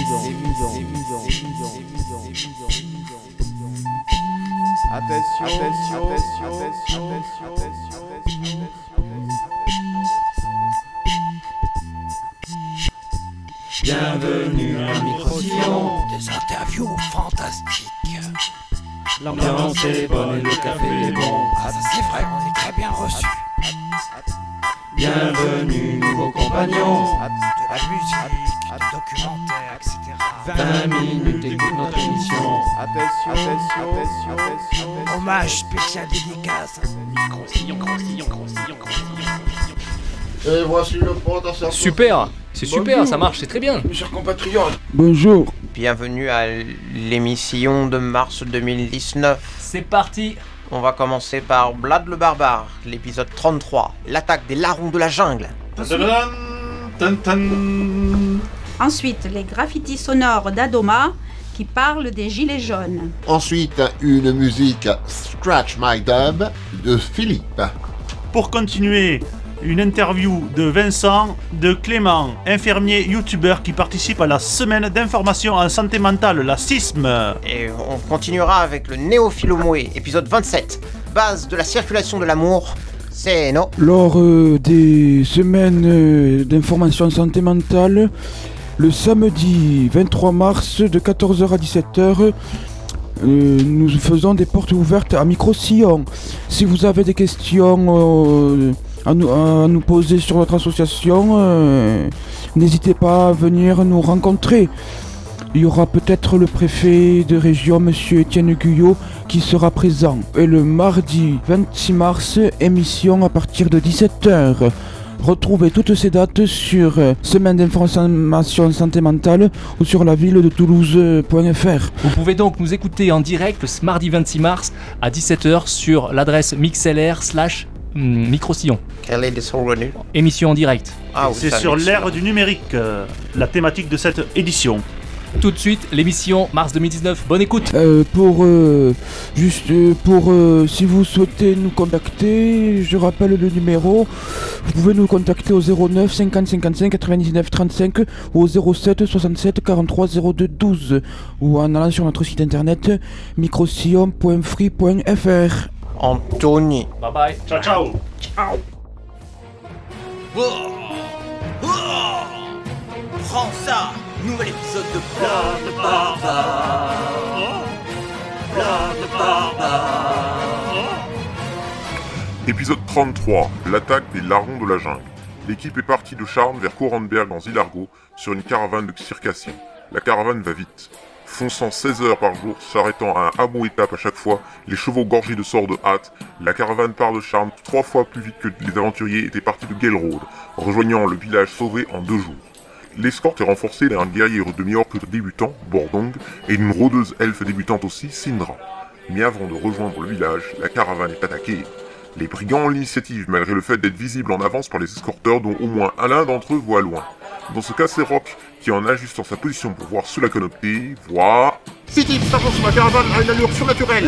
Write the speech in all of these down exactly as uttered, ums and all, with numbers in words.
Attention, attention, attention, attention, attention. Bienvenue à Micro-Sillon. Des interviews fantastiques. L'ambiance est bonne et le café est bon. Ah ça c'est vrai, on est très bien reçus. Bienvenue nouveaux compagnons. De la musique, du documentaire, et cetera. vingt minutes écoute notre émission. Attention, attention, attention, attention. Hommage spécial dédicace. Micro-Sillon, Micro-Sillon, Micro-Sillon, Micro-Sillon. Et voici le pot à servir. Super, c'est super, Bonjour. ça marche, c'est très bien. Mes chers compatriotes. Bonjour. Bienvenue à l'émission de mars deux mille dix-neuf. C'est parti. On va commencer par Blad le Barbare, l'épisode trente-trois, l'attaque des larrons de la jungle. Ensuite, les graffitis sonores d'Adoma qui parlent des gilets jaunes. Ensuite, une musique Scratch My Dub de Philippe. Pour continuer, une interview de Vincent, de Clément, infirmier youtubeur qui participe à la semaine d'information en santé mentale, la S I S M. Et on continuera avec le Néophilomoé, épisode vingt-sept, base de la circulation de l'amour, c'est non. Lors euh, des semaines euh, d'information santé mentale, le samedi vingt-trois mars de quatorze heures à dix-sept heures, euh, nous faisons des portes ouvertes à Micro-Sillon. Si vous avez des questions euh, à, nous, à nous poser sur notre association, euh, n'hésitez pas à venir nous rencontrer. Il y aura peut-être le préfet de région, monsieur Étienne Guyot, qui sera présent. Et le mardi vingt-six mars, émission à partir de dix-sept heures. Retrouvez toutes ces dates sur euh, semaine d'information santé mentale ou sur la ville de Toulouse point F R. Vous pouvez donc nous écouter en direct ce mardi vingt-six mars à dix-sept heures sur l'adresse mixlr slash Micro-Sillon. Quel est le son revenu ? Émission en direct. Ah, oui, C'est ça, sur mais- l'ère du numérique, euh, la thématique de cette édition. Tout de suite, l'émission mars deux mille dix-neuf. Bonne écoute. Euh, pour euh, juste euh, pour euh, si vous souhaitez nous contacter, je rappelle le numéro. Vous pouvez nous contacter au zéro neuf cinquante cinquante-cinq quatre-vingt-dix-neuf trente-cinq ou au zéro sept soixante-sept quarante-trois zéro deux douze ou en allant sur notre site internet microsillon point free point f r. Anthony. Bye bye. Ciao, ciao. Prends ça. Nouvel épisode de Blad le Barbare. Blad le Barbare. Épisode trente-trois, l'attaque des larrons de la jungle. L'équipe est partie de Charnes vers Corenberg en Zilargo sur une caravane de circassiens. La caravane va vite, fonçant seize heures par jour, s'arrêtant à un hameau étape à chaque fois, les chevaux gorgés de sorts de hâte. La caravane part de Charnes trois fois plus vite que les aventuriers étaient partis de Gelrode, rejoignant le village sauvé en deux jours. L'escorte est renforcée d'un guerrier demi-orc débutant, Bordong, et d'une rôdeuse elfe débutante aussi, Sindra. Mais avant de rejoindre le village, la caravane est attaquée. Les brigands ont l'initiative malgré le fait d'être visibles en avance par les escorteurs dont au moins l'un d'entre eux voit loin. Dans ce cas, c'est Rock qui, en ajustant sa position pour voir sous la canopée, voit... Six types s'avancent sur la caravane à une allure surnaturelle.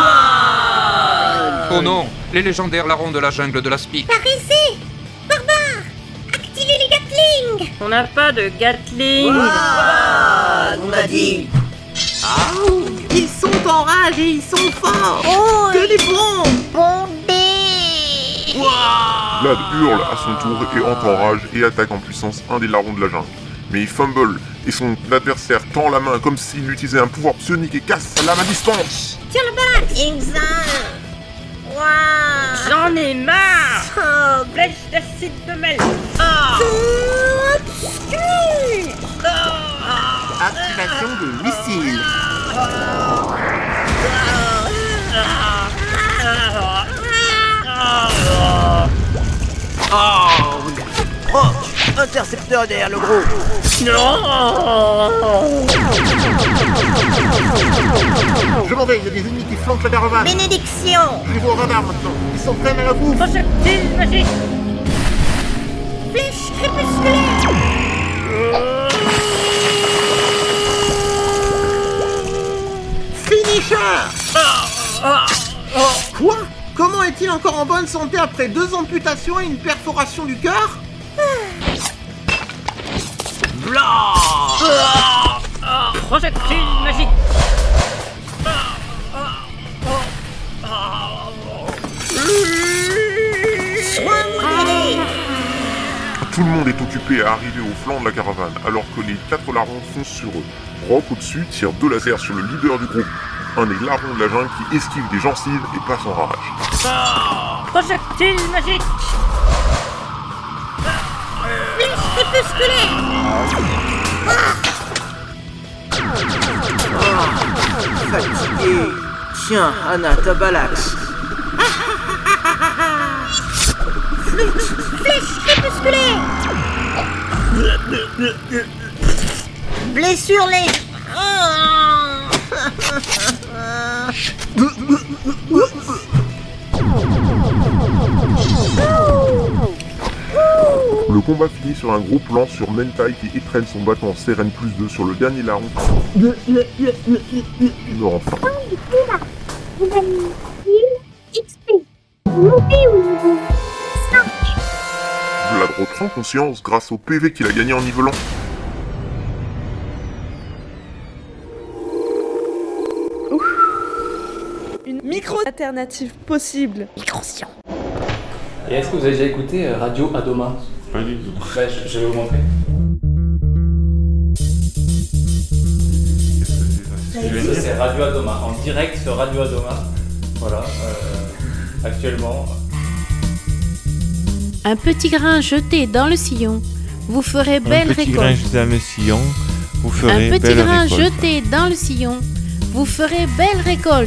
Oh non, les légendaires larrons de la jungle de la Spique. Paraissez! Barbare! Activez les Gatling! On n'a pas de Gatling. Wow, on a dit. Ils sont en rage et ils sont forts! Oh! Que des bombes! Bombés! Vlad hurle à son tour et entre en rage et attaque en puissance un des larrons de la jungle. Mais il fumble et son adversaire tend la main comme s'il utilisait un pouvoir psionique et casse sa lame à distance. Tiens le bac! Exal! Waouh! J'en ai marre. Oh! Flèche d'acide de mel. Obscur! Activation de missile. Rock, intercepteur derrière le gros. Je m'en vais, il y a des ennemis qui flanquent la caravane. Bénédiction! Je les vois au radar maintenant. Ils sont prêts à la bouffe. Projectile magique. Flèche crépusculaire! Finisher! Quoi? Comment est-il encore en bonne santé après deux amputations et une perforation du cœur? Blah. Projectile magique. Tout le monde est occupé à arriver au flanc de la caravane, alors que les quatre larrons foncent sur eux. Rock au-dessus tire deux lasers sur le leader du groupe, un des larrons de la jungle qui esquive des gencives et passe en rage. Projectile magique. Flèche crépusculaire. Fatigué. Tiens, Anna, Tabalax. Flèche crépusculaire. Blessure légère. Le combat finit sur un gros plan sur Mentai qui étrenne son bâton en Seren plus deux sur le dernier larron. Il meurt enfin. Vous gagnez mille X P. Vous montez au niveau cinq. Vladro prend conscience grâce au P V qu'il a gagné en nivelant. Une micro-alternative possible. Micro-science. Et est-ce que vous avez déjà écouté euh, Radio Adoma? Pas du tout. Bah, je, je vais vous montrer. Ça, c'est Radio Adoma, en direct sur Radio Adoma. Voilà, euh, actuellement. Un petit grain jeté dans le sillon, vous ferez belle récolte. Un petit récolte. grain jeté dans le sillon, vous ferez Un petit belle grain récolte. jeté dans le sillon, vous ferez belle récolte.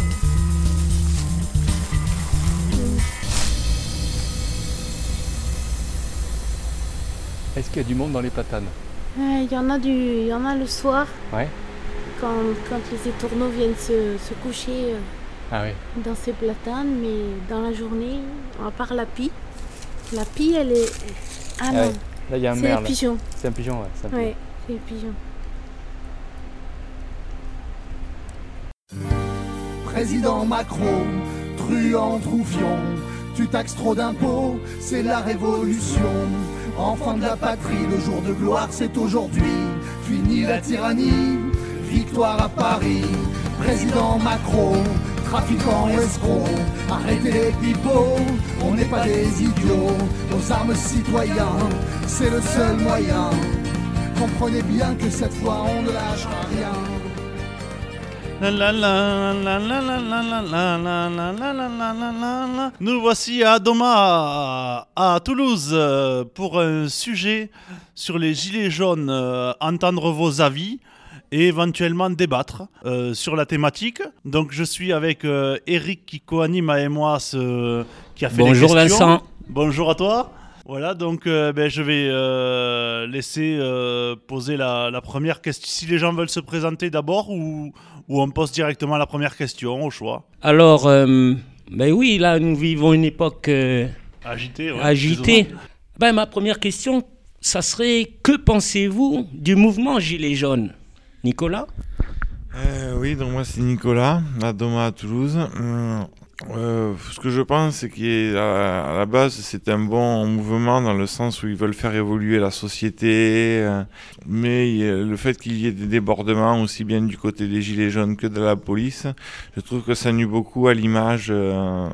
Est-ce qu'il y a du monde dans les platanes? Il y en a du, il y en a le soir. Ouais. Quand, quand les étourneaux viennent se, se coucher euh, Ah oui. dans ces platanes, mais dans la journée, à part la pie, la pie elle est... Ah, Ah non, ouais. Là il y a un c'est merle. les pigeons. C'est un pigeon, ouais. C'est un pigeon. Ouais, c'est les pigeons. Président Macron, truand, troufion, tu taxes trop d'impôts, c'est la révolution. Enfant de la patrie, le jour de gloire c'est aujourd'hui. Fini la tyrannie, victoire à Paris. Président Macron, trafiquants escrocs, arrêtez les pipeaux, on n'est pas des idiots. Aux armes citoyens, c'est le seul moyen. Comprenez bien que cette fois on ne lâchera rien. La la la la la la la la la la la la la la la la. Nous voici à Adoma, à Toulouse, euh, pour un sujet sur les gilets jaunes, euh, entendre vos avis et éventuellement débattre euh, sur la thématique. Donc je suis avec euh, Eric qui co-anime avec moi ce, qui a fait Bonjour les questions. Vincent. Bonjour à toi. Voilà, donc euh, ben, je vais euh, laisser euh, poser la, la première question. Si les gens veulent se présenter d'abord ou, ou on pose directement la première question au choix. Alors, euh, ben oui, là, nous vivons une époque euh, agitée. Ouais, agitée. Ben, ma première question, ça serait, que pensez-vous du mouvement Gilets jaunes? Nicolas? euh, Oui, donc moi c'est Nicolas, à Doma à Toulouse. Euh, euh, ce que je pense, c'est qu'à la base, c'est un bon mouvement dans le sens où ils veulent faire évoluer la société. Euh, mais le fait qu'il y ait des débordements, aussi bien du côté des Gilets jaunes que de la police, je trouve que ça nuit beaucoup à l'image euh,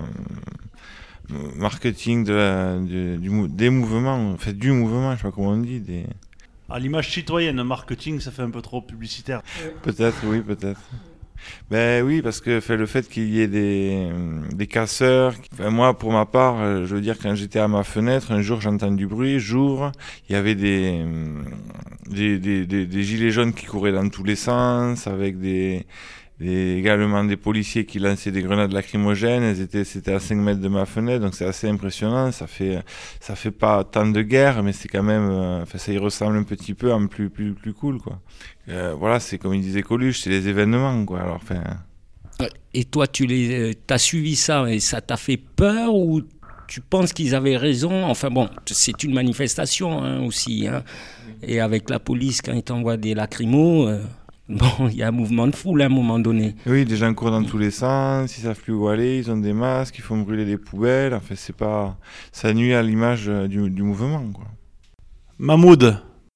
marketing de la, du, du, des mouvements, en fait du mouvement, je sais pas comment on dit. Des... À l'image citoyenne, marketing, ça fait un peu trop publicitaire. Peut-être, oui, peut-être. Ben oui, parce que fait, le fait qu'il y ait des, des casseurs, enfin, moi pour ma part, je veux dire, quand j'étais à ma fenêtre, un jour j'entends du bruit, j'ouvre, il y avait des, des, des, des, des gilets jaunes qui couraient dans tous les sens, avec des, des, également des policiers qui lançaient des grenades lacrymogènes, elles étaient, c'était à cinq mètres de ma fenêtre, donc c'est assez impressionnant, ça fait, ça fait pas tant de guerre, mais c'est quand même, enfin, ça y ressemble un petit peu en plus, plus, plus cool, quoi. Euh, voilà, c'est comme il disait Coluche, c'est les événements, quoi. Alors, enfin... Et toi, tu les, t'as suivi ça et ça t'a fait peur ou tu penses qu'ils avaient raison? Enfin bon, c'est une manifestation hein, aussi. Hein. Et avec la police, quand ils t'envoient des lacrymos, euh, bon, il y a un mouvement de foule à un moment donné. Oui, des gens courent dans tous les sens, ils savent plus où aller, ils ont des masques, ils font brûler des poubelles. Enfin, c'est pas... ça nuit à l'image du, du mouvement, quoi. Mahmoud.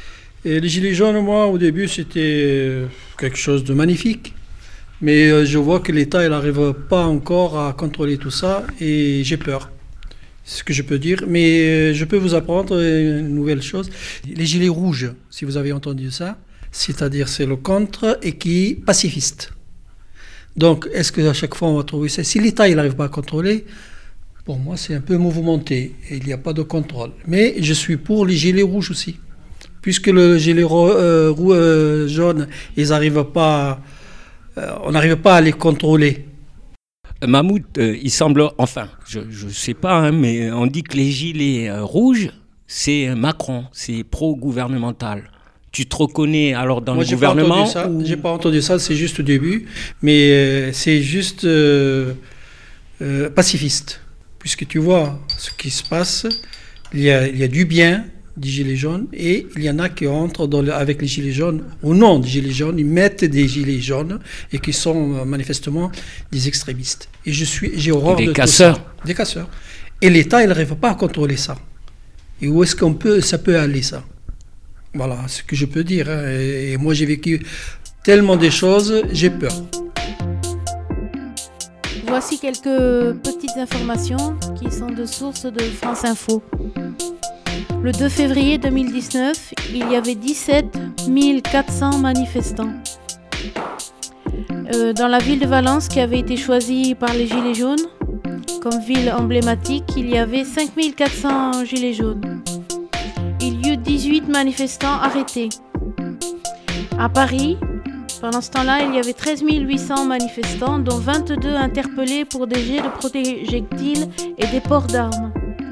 Et les gilets jaunes, moi, au début, c'était quelque chose de magnifique. Mais euh, je vois que l'État, il n'arrive pas encore à contrôler tout ça et j'ai peur. C'est ce que je peux dire. Mais euh, je peux vous apprendre une nouvelle chose. Les gilets rouges, si vous avez entendu ça, c'est-à-dire c'est le contre et qui est pacifiste. Donc, est-ce qu'à chaque fois, on va trouver ça? Si l'État, il n'arrive pas à contrôler, pour moi, c'est un peu mouvementé. Et il n'y a pas de contrôle. Mais je suis pour les gilets rouges aussi. Puisque le gilet ro- euh, roux, euh, jaune, ils n'arrivent pas... Euh, on n'arrive pas à les contrôler. Mahmoud, euh, il semble... Enfin, je ne sais pas, hein, mais on dit que les gilets euh, rouges, c'est Macron. C'est pro-gouvernemental. Tu te reconnais alors dans Moi, le j'ai gouvernement pas entendu ça. ou... J'ai pas entendu ça, c'est juste au début. Mais euh, c'est juste euh, euh, pacifiste. Puisque tu vois ce qui se passe, il y a, il y a du bien des gilets jaunes et il y en a qui entrent dans le, avec les gilets jaunes, au nom des gilets jaunes, ils mettent des gilets jaunes et qui sont euh, manifestement des extrémistes. Et je suis, j'ai horreur des de casseurs. tout ça. Des casseurs. Et l'État, il n'arrive pas à contrôler ça. Et où est-ce qu'on peut, ça peut aller ça? Voilà, ce que je peux dire. Hein. Et, et moi, j'ai vécu tellement des choses, j'ai peur. Voici quelques petites informations qui sont de source de France Info. Le deux février deux mille dix-neuf, il y avait dix-sept mille quatre cents manifestants. Euh, dans la ville de Valence, qui avait été choisie par les Gilets jaunes comme ville emblématique, il y avait cinq mille quatre cents Gilets jaunes. Il y eut dix-huit manifestants arrêtés. À Paris, pendant ce temps-là, il y avait treize mille huit cents manifestants, dont vingt-deux interpellés pour des jets de projectiles et des ports d'armes.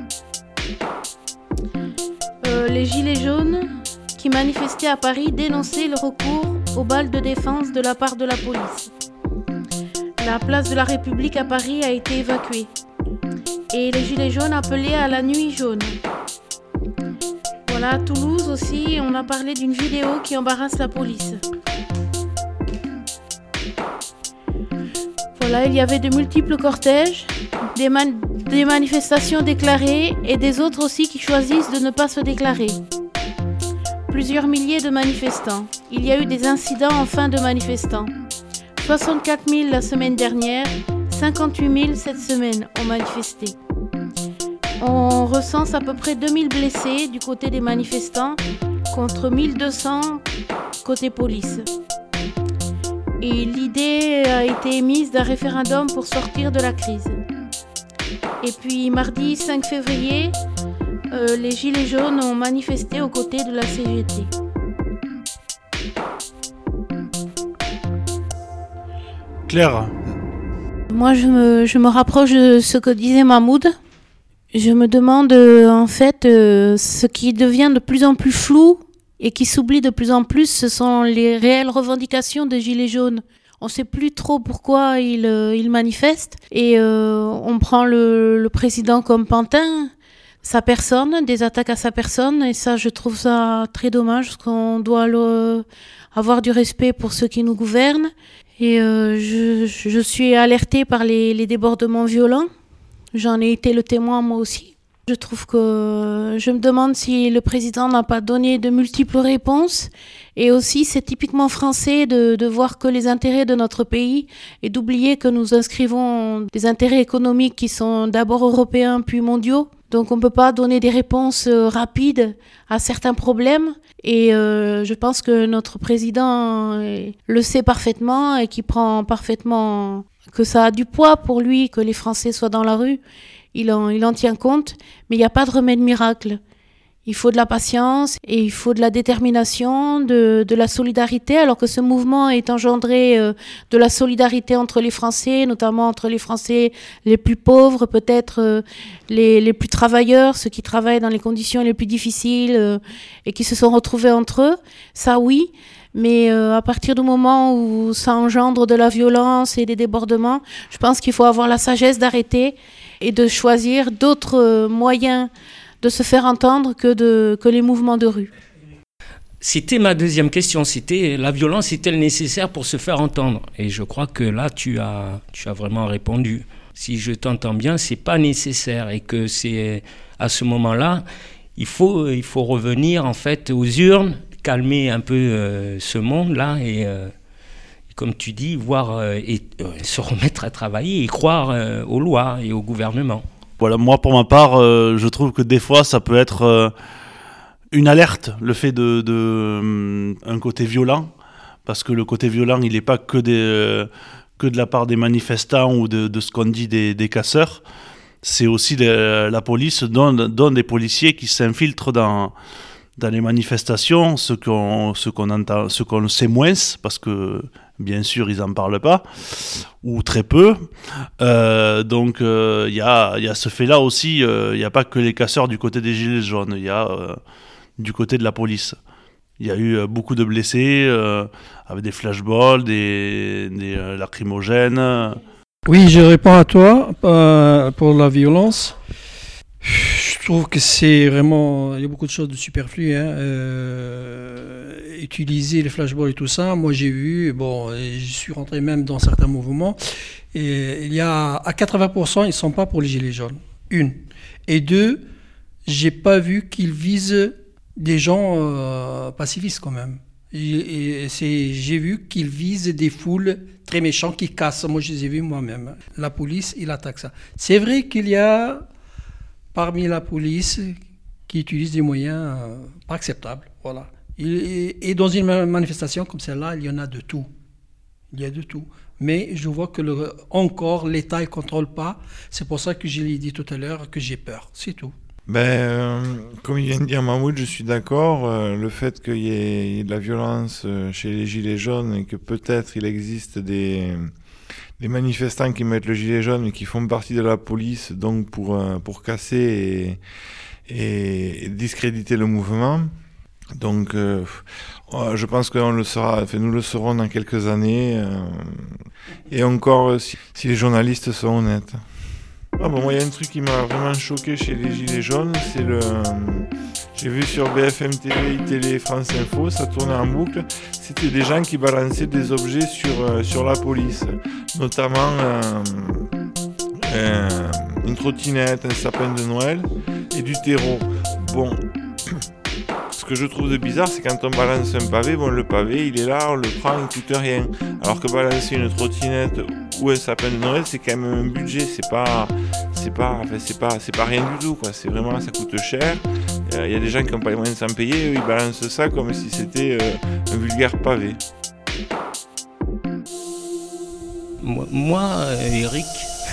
Euh, les Gilets jaunes qui manifestaient à Paris dénonçaient le recours aux balles de défense de la part de la police. La place de la République à Paris a été évacuée. Et les Gilets jaunes appelaient à la nuit jaune. Voilà, à Toulouse aussi, on a parlé d'une vidéo qui embarrasse la police. Voilà, il y avait de multiples cortèges, des, man- des manifestations déclarées et des autres aussi qui choisissent de ne pas se déclarer. Plusieurs milliers de manifestants. Il y a eu des incidents en fin de manifestants. soixante-quatre mille la semaine dernière, cinquante-huit mille cette semaine ont manifesté. On recense à peu près deux mille blessés du côté des manifestants contre mille deux cents côté police. Et l'idée a été émise d'un référendum pour sortir de la crise. Et puis mardi cinq février, euh, les Gilets jaunes ont manifesté aux côtés de la C G T. Claire. Moi, je me, je me rapproche de ce que disait Mahmoud. Je me demande euh, en fait euh, ce qui devient de plus en plus flou et qui s'oublie de plus en plus, ce sont les réelles revendications des Gilets jaunes. On ne sait plus trop pourquoi ils, euh, ils manifestent et euh, on prend le, le président comme pantin, sa personne, des attaques à sa personne, et ça je trouve ça très dommage parce qu'on doit le, avoir du respect pour ceux qui nous gouvernent. Et euh, je, je suis alertée par les, les débordements violents. J'en ai été le témoin moi aussi. Je trouve que je me demande si le président n'a pas donné de multiples réponses. Et aussi, c'est typiquement français de, de voir que les intérêts de notre pays et d'oublier que nous inscrivons des intérêts économiques qui sont d'abord européens puis mondiaux. Donc on ne peut pas donner des réponses rapides à certains problèmes. Et euh, je pense que notre président le sait parfaitement et qu'il prend parfaitement, que ça a du poids pour lui, que les Français soient dans la rue. Il en, il en tient compte, mais il n'y a pas de remède miracle. Il faut de la patience et il faut de la détermination, de, de la solidarité, alors que ce mouvement est engendré euh, de la solidarité entre les Français, notamment entre les Français les plus pauvres, peut-être euh, les, les plus travailleurs, ceux qui travaillent dans les conditions les plus difficiles euh, et qui se sont retrouvés entre eux. Ça, oui. Mais euh, à partir du moment où ça engendre de la violence et des débordements, je pense qu'il faut avoir la sagesse d'arrêter et de choisir d'autres moyens de se faire entendre que, de, que les mouvements de rue. C'était ma deuxième question, c'était la violence est-elle nécessaire pour se faire entendre? Et je crois que là, tu as, tu as vraiment répondu. Si je t'entends bien, c'est pas nécessaire et que c'est à ce moment-là, il faut, il faut revenir en fait aux urnes, calmer un peu euh, ce monde-là et, euh, comme tu dis, voir euh, et euh, se remettre à travailler et croire euh, aux lois et au gouvernement. Voilà, moi pour ma part, euh, je trouve que des fois ça peut être euh, une alerte, le fait de, de euh, un côté violent, parce que le côté violent, il n'est pas que, des, euh, que de la part des manifestants ou de, de ce qu'on dit des, des casseurs. C'est aussi de, la police, dont, dont des policiers qui s'infiltrent dans, dans les manifestations, ce qu'on, ce qu'on entend, ce qu'on sait moins, parce que bien sûr ils n'en parlent pas, ou très peu. Euh, donc il euh, y, a, y a ce fait-là aussi, il euh, n'y a pas que les casseurs du côté des gilets jaunes, il y a euh, du côté de la police. Il y a eu euh, beaucoup de blessés, euh, avec des flashballs, des, des euh, lacrymogènes. Oui, je réponds à toi euh, pour la violence. Je trouve que c'est vraiment... Il y a beaucoup de choses de superflues. Hein. Euh, utiliser les flashballs et tout ça, moi j'ai vu, bon, je suis rentré même dans certains mouvements, et il y a à quatre-vingts pour cent, ils ne sont pas pour les gilets jaunes. Une. Et deux, j'ai pas vu qu'ils visent des gens euh, pacifistes quand même. Et, et c'est, j'ai vu qu'ils visent des foules très méchants qui cassent. Moi, je les ai vus moi-même. La police, il attaque ça. C'est vrai qu'il y a parmi la police qui utilise des moyens euh, pas acceptables. Voilà. Et, et dans une manifestation comme celle-là, il y en a de tout. Il y a de tout. Mais je vois que le, encore l'État ne contrôle pas. C'est pour ça que je l'ai dit tout à l'heure que j'ai peur. C'est tout. Ben, euh, comme il vient de dire Mahmoud, je suis d'accord. Euh, le fait qu'il y ait, il y ait de la violence euh, chez les gilets jaunes et que peut-être il existe des, des manifestants qui mettent le gilet jaune et qui font partie de la police, donc pour, euh, pour casser et, et, et discréditer le mouvement. Donc, euh, je pense que on le sera, enfin, nous le saurons dans quelques années. Euh, et encore, si, si les journalistes sont honnêtes. Ah bon, moi, il y a un truc qui m'a vraiment choqué chez les Gilets jaunes, c'est le... J'ai vu sur B F M T V, iTélé, France Info, ça tournait en boucle. C'était des gens qui balançaient des objets sur, euh, sur la police, notamment euh, euh, une trottinette, un sapin de Noël et du terreau. Bon, ce que je trouve de bizarre, c'est quand on balance un pavé, bon, le pavé, il est là, on le prend, il ne coûte rien. Alors que balancer une trottinette ou un sapin de Noël, c'est quand même un budget, c'est pas, c'est pas, enfin, c'est pas, c'est pas rien du tout, quoi. C'est vraiment, ça coûte cher. Il euh, y a des gens qui n'ont pas les moyens de s'en payer, eux, ils balancent ça comme si c'était euh, un vulgaire pavé. Moi, moi Eric,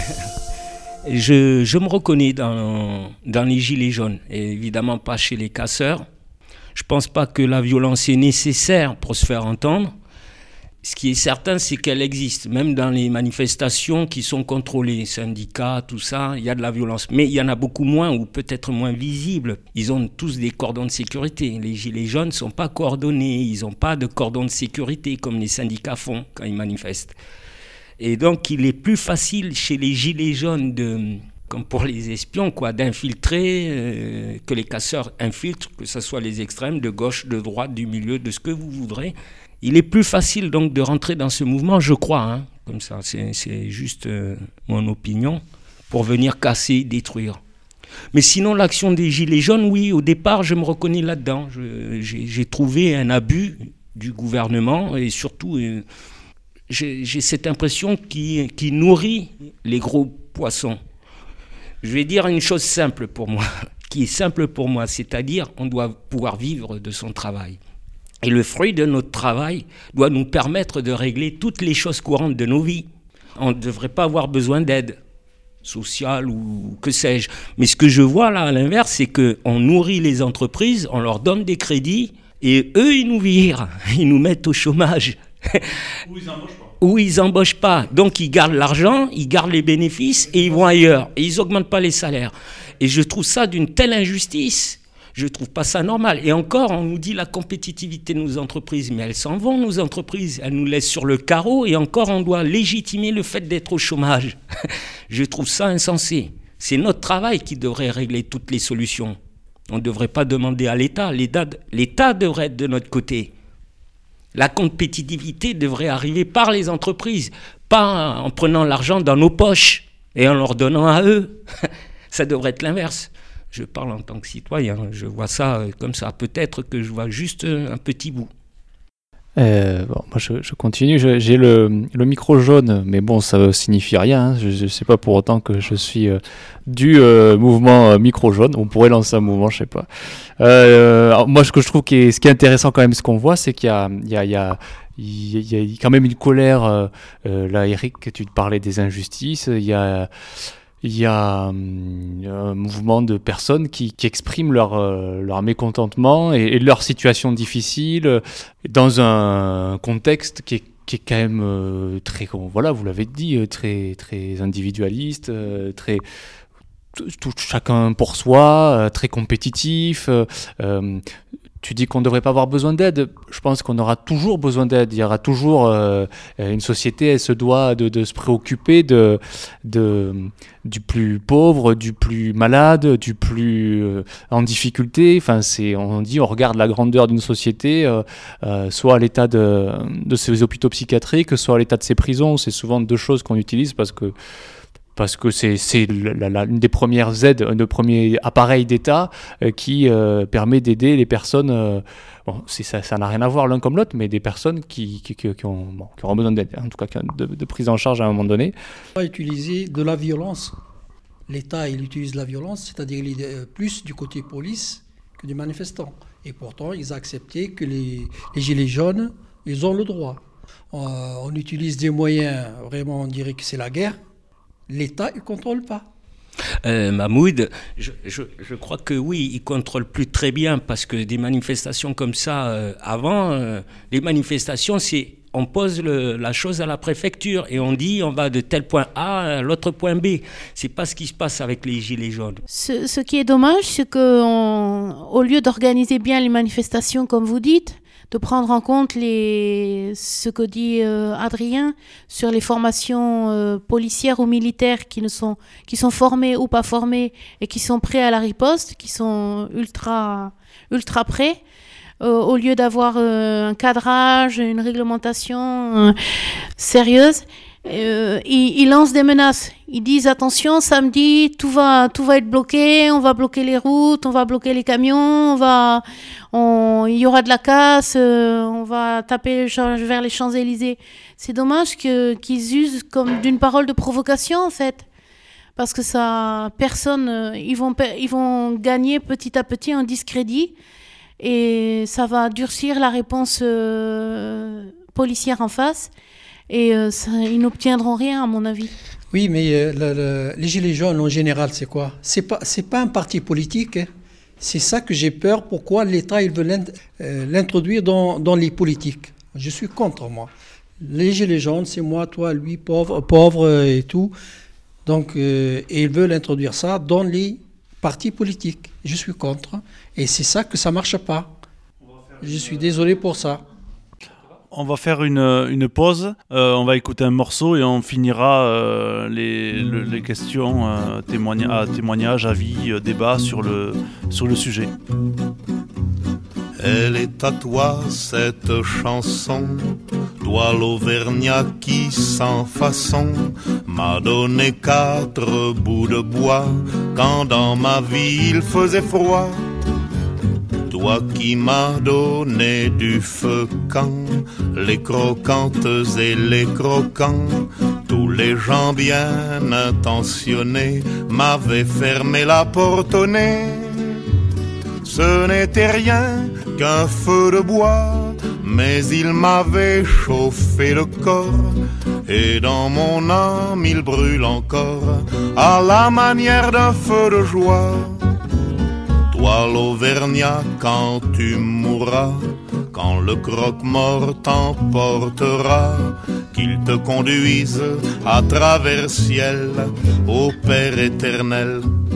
je, je me reconnais dans, dans les gilets jaunes, et évidemment pas chez les casseurs. Je ne pense pas que la violence est nécessaire pour se faire entendre. Ce qui est certain, c'est qu'elle existe. Même dans les manifestations qui sont contrôlées, syndicats, tout ça, il y a de la violence. Mais il y en a beaucoup moins ou peut-être moins visibles. Ils ont tous des cordons de sécurité. Les gilets jaunes ne sont pas coordonnés. Ils n'ont pas de cordon de sécurité comme les syndicats font quand ils manifestent. Et donc, il est plus facile chez les gilets jaunes de... comme pour les espions, quoi, d'infiltrer, euh, que les casseurs infiltrent, que ce soit les extrêmes, de gauche, de droite, du milieu, de ce que vous voudrez. Il est plus facile donc de rentrer dans ce mouvement, je crois, hein, comme ça, c'est, c'est juste euh, mon opinion, pour venir casser, détruire. Mais sinon, l'action des Gilets jaunes, oui, au départ, je me reconnais là-dedans. Je, j'ai, j'ai trouvé un abus du gouvernement et surtout, euh, j'ai, j'ai cette impression qui, qui nourrit les gros poissons. Je vais dire une chose simple pour moi, qui est simple pour moi, c'est-à-dire on doit pouvoir vivre de son travail. Et le fruit de notre travail doit nous permettre de régler toutes les choses courantes de nos vies. On ne devrait pas avoir besoin d'aide sociale ou que sais-je. Mais ce que je vois là, à l'inverse, c'est qu'on nourrit les entreprises, on leur donne des crédits, et eux, ils nous virent, ils nous mettent au chômage. Ou ils n'embauchent pas. Ou ils n'embauchent pas. Donc ils gardent l'argent, ils gardent les bénéfices et ils vont ailleurs. Et ils n'augmentent pas les salaires. Et je trouve ça d'une telle injustice. Je ne trouve pas ça normal. Et encore, on nous dit la compétitivité de nos entreprises. Mais elles s'en vont, nos entreprises. Elles nous laissent sur le carreau. Et encore, on doit légitimer le fait d'être au chômage. Je trouve ça insensé. C'est notre travail qui devrait régler toutes les solutions. On ne devrait pas demander à l'État. L'État, l'État devrait être de notre côté. La compétitivité devrait arriver par les entreprises, pas en prenant l'argent dans nos poches et en leur donnant à eux. Ça devrait être l'inverse. Je parle en tant que citoyen, je vois ça euh, comme ça. Peut-être que je vois juste un petit bout. Euh, bon, moi je, je continue, je, j'ai le, le micro jaune, mais bon, ça ne signifie rien, hein. Je ne sais pas pour autant que je suis euh, du euh, mouvement euh, micro jaune. On pourrait lancer un mouvement, je ne sais pas. Euh, alors, moi, ce que je trouve qui est, ce qui est intéressant quand même, ce qu'on voit, c'est qu'il y a, il y a, il y a Il y a quand même une colère, euh, euh, là Eric, tu parlais des injustices, il y a, il y a hum, un mouvement de personnes qui, qui expriment leur, euh, leur mécontentement et, et leur situation difficile euh, dans un contexte qui est, qui est quand même euh, très, voilà, vous l'avez dit, euh, très, très individualiste, euh, très... Tout, tout, chacun pour soi, euh, très compétitif. Euh, euh, tu dis qu'on ne devrait pas avoir besoin d'aide. Je pense qu'on aura toujours besoin d'aide. Il y aura toujours euh, une société, elle se doit de, de se préoccuper de, de, du plus pauvre, du plus malade, du plus euh, en difficulté. Enfin, c'est, on dit, on regarde la grandeur d'une société, euh, euh, soit à l'état de, de ses hôpitaux psychiatriques, soit à l'état de ses prisons. C'est souvent deux choses qu'on utilise parce que parce que c'est, c'est la, la, une des premières aides, un des premiers appareils d'État euh, qui euh, permet d'aider les personnes, euh, bon, c'est, ça, ça n'a rien à voir l'un comme l'autre, mais des personnes qui, qui, qui, qui, ont, bon, qui auront besoin d'aide, en tout cas de, de prise en charge à un moment donné. On va utiliser de la violence. L'État, il utilise la violence, c'est-à-dire il est plus du côté police que des manifestants. Et pourtant, ils ont accepté que les, les gilets jaunes, ils ont le droit. On, on utilise des moyens, vraiment, on dirait que c'est la guerre. L'État, il ne contrôle pas. Euh, Mahmoud, je, je, je crois que oui, il ne contrôle plus très bien parce que des manifestations comme ça, euh, avant, euh, les manifestations, c'est on pose le, la chose à la préfecture et on dit on va de tel point A à l'autre point B. Ce n'est pas ce qui se passe avec les gilets jaunes. Ce, ce qui est dommage, c'est qu'au lieu d'organiser bien les manifestations, comme vous dites, de prendre en compte les, ce que dit euh, Adrien sur les formations euh, policières ou militaires qui, ne sont, qui sont formées ou pas formées et qui sont prêts à la riposte, qui sont ultra, ultra prêts, euh, au lieu d'avoir euh, un cadrage, une réglementation euh, sérieuse. Euh, ils, ils lancent des menaces. Ils disent attention, samedi, tout va, tout va être bloqué, on va bloquer les routes, on va bloquer les camions, on va, on, il y aura de la casse, euh, on va taper vers les Champs-Élysées. C'est dommage que, qu'ils usent comme d'une parole de provocation en fait, parce que ça, personne, euh, ils vont, ils vont gagner petit à petit un discrédit et ça va durcir la réponse euh, policière en face. Et euh, ça, ils n'obtiendront rien, à mon avis. Oui, mais euh, le, le, les Gilets jaunes, en général, c'est quoi ? C'est pas, c'est pas un parti politique. Hein. C'est ça que j'ai peur. Pourquoi l'État il veut l'int- euh, l'introduire dans, dans les politiques ? Je suis contre, moi. Les Gilets jaunes, c'est moi, toi, lui, pauvre, pauvre et tout. Donc, euh, et ils veulent introduire ça dans les partis politiques. Je suis contre. Et c'est ça que ça ne marche pas. Je suis désolé pour ça. On va faire une, une pause, euh, on va écouter un morceau et on finira euh, les, le, les questions, euh, témoigna- témoignages, avis, euh, débats sur le, sur le sujet. Elle est à toi cette chanson, toi l'Auvergnat qui sans façon m'a donné quatre bouts de bois quand dans ma vie il faisait froid. Toi qui m'as donné du feu quand les croquantes et les croquants, tous les gens bien intentionnés m'avaient fermé la porte au nez. Ce n'était rien qu'un feu de bois, mais il m'avait chauffé le corps, et dans mon âme il brûle encore à la manière d'un feu de joie. Toi l'Auvergnat, quand tu mourras, quand le croque-mort t'emportera, qu'il te conduise à travers ciel au Père éternel.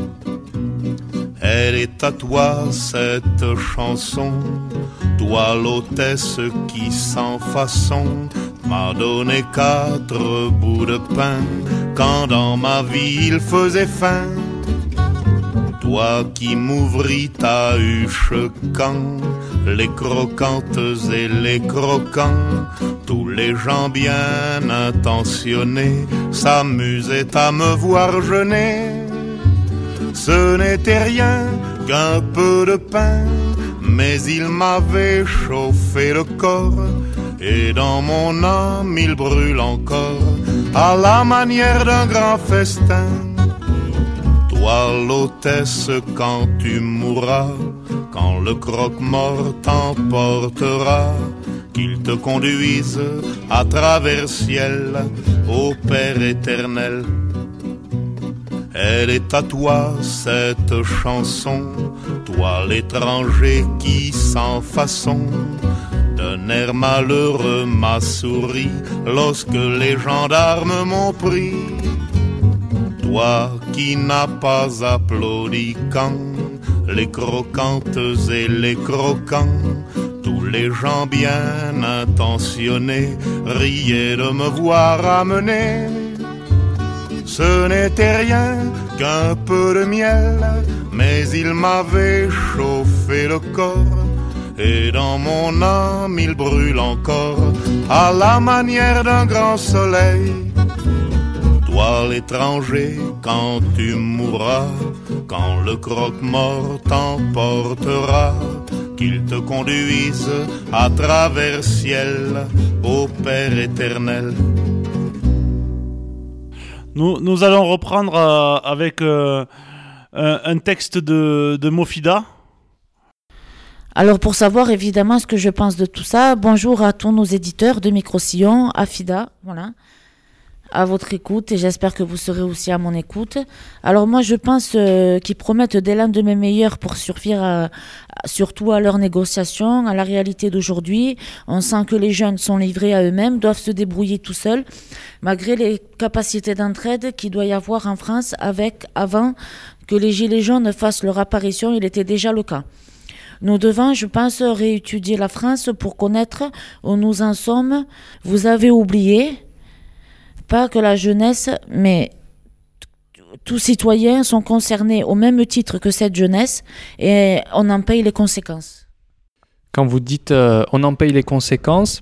Elle est à toi cette chanson, toi l'hôtesse qui sans façon m'a donné quatre bouts de pain quand dans ma vie il faisait faim. Toi qui m'ouvris ta huche quand les croquantes et les croquants, tous les gens bien intentionnés s'amusaient à me voir jeûner. Ce n'était rien qu'un peu de pain, mais il m'avait chauffé le corps, et dans mon âme il brûle encore, à la manière d'un grand festin. Toi l'hôtesse, quand tu mourras, quand le croque-mort t'emportera, qu'il te conduise à travers ciel au Père éternel. Elle est à toi cette chanson, toi l'étranger qui sans façon d'un air malheureux m'a souri lorsque les gendarmes m'ont pris. Toi qui n'as pas applaudi quand les croquantes et les croquants, tous les gens bien intentionnés riaient de me voir amener. Ce n'était rien qu'un peu de miel, mais il m'avait chauffé le corps, et dans mon âme il brûle encore, à la manière d'un grand soleil. Toi l'étranger, quand tu mourras, quand le croque-mort t'emportera, qu'il te conduise à travers ciel au Père éternel. Nous, nous allons reprendre euh, avec euh, un, un texte de, de Mofida. Alors pour savoir évidemment ce que je pense de tout ça, bonjour à tous nos éditeurs de Micro-Sillon, à Fida, voilà, à votre écoute, et j'espère que vous serez aussi à mon écoute. Alors moi je pense euh, qu'ils promettent des lendemains meilleurs pour survivre à, surtout à leurs négociations, à la réalité d'aujourd'hui. On sent que les jeunes sont livrés à eux-mêmes, doivent se débrouiller tout seuls, malgré les capacités d'entraide qu'il doit y avoir en France avec, avant que les gilets jaunes fassent leur apparition, il était déjà le cas. Nous devons, je pense, réétudier la France pour connaître où nous en sommes. Vous avez oublié, pas que la jeunesse, mais tous citoyens sont concernés au même titre que cette jeunesse et on en paye les conséquences. Quand vous dites euh, on en paye les conséquences,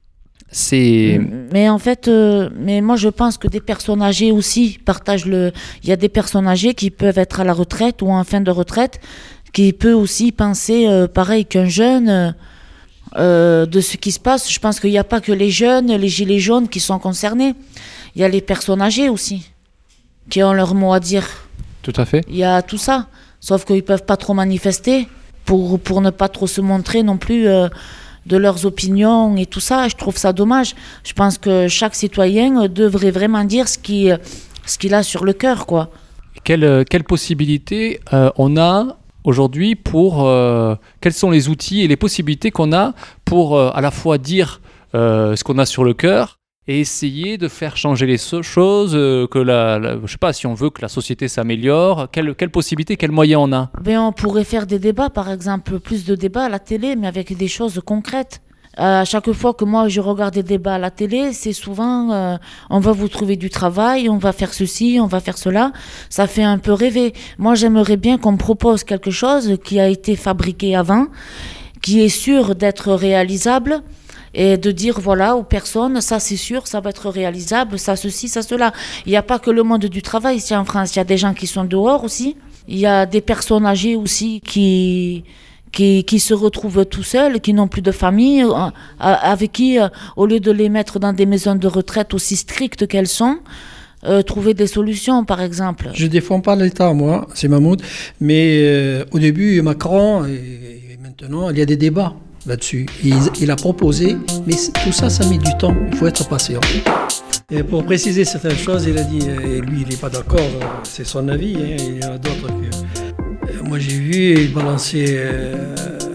c'est... Mais en fait, euh, mais moi je pense que des personnes âgées aussi partagent le... Il y a des personnes âgées qui peuvent être à la retraite ou en fin de retraite, qui peut aussi penser euh, pareil qu'un jeune euh, de ce qui se passe. Je pense qu'il n'y a pas que les jeunes, les gilets jaunes qui sont concernés. Il y a les personnes âgées aussi, qui ont leur mot à dire. Tout à fait. Il y a tout ça, sauf qu'ils ne peuvent pas trop manifester pour, pour ne pas trop se montrer non plus euh, de leurs opinions et tout ça. Je trouve ça dommage. Je pense que chaque citoyen devrait vraiment dire ce qu'il, ce qu'il a sur le cœur, quoi. Quelle, quelle possibilité euh, on a aujourd'hui pour... Euh, quels sont les outils et les possibilités qu'on a pour euh, à la fois dire euh, ce qu'on a sur le cœur et essayer de faire changer les so- choses, euh, que la, la, je sais pas, si on veut que la société s'améliore, quelle, quelle possibilité, quels moyens on a? Ben, on pourrait faire des débats, par exemple, plus de débats à la télé, mais avec des choses concrètes. Euh, à chaque fois que moi je regarde des débats à la télé, c'est souvent euh, on va vous trouver du travail, on va faire ceci, on va faire cela. Ça fait un peu rêver. Moi j'aimerais bien qu'on me propose quelque chose qui a été fabriqué avant, qui est sûr d'être réalisable, et de dire voilà aux personnes, ça c'est sûr, ça va être réalisable, ça ceci, ça cela. Il n'y a pas que le monde du travail ici en France, il y a des gens qui sont dehors aussi. Il y a des personnes âgées aussi qui... Qui, qui se retrouvent tout seuls, qui n'ont plus de famille, euh, avec qui, euh, au lieu de les mettre dans des maisons de retraite aussi strictes qu'elles sont, euh, trouver des solutions, par exemple. Je ne défends pas l'État, moi, c'est Mahmoud, mais euh, au début, Macron, et, et maintenant, il y a des débats là-dessus. Il, il a proposé, mais tout ça, ça met du temps, il faut être patient. Et pour préciser certaines choses, il a dit, et lui, il n'est pas d'accord, c'est son avis, hein, il y en a d'autres que... Moi j'ai vu il balancer euh,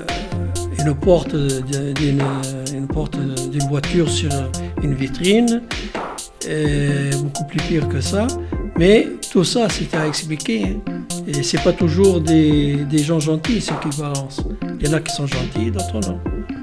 une porte d'une une porte d'une voiture sur une vitrine, et beaucoup plus pire que ça. Mais tout ça c'était à expliquer. Hein. Et c'est pas toujours des, des gens gentils ceux qui balancent. Il y en a qui sont gentils, d'autres non.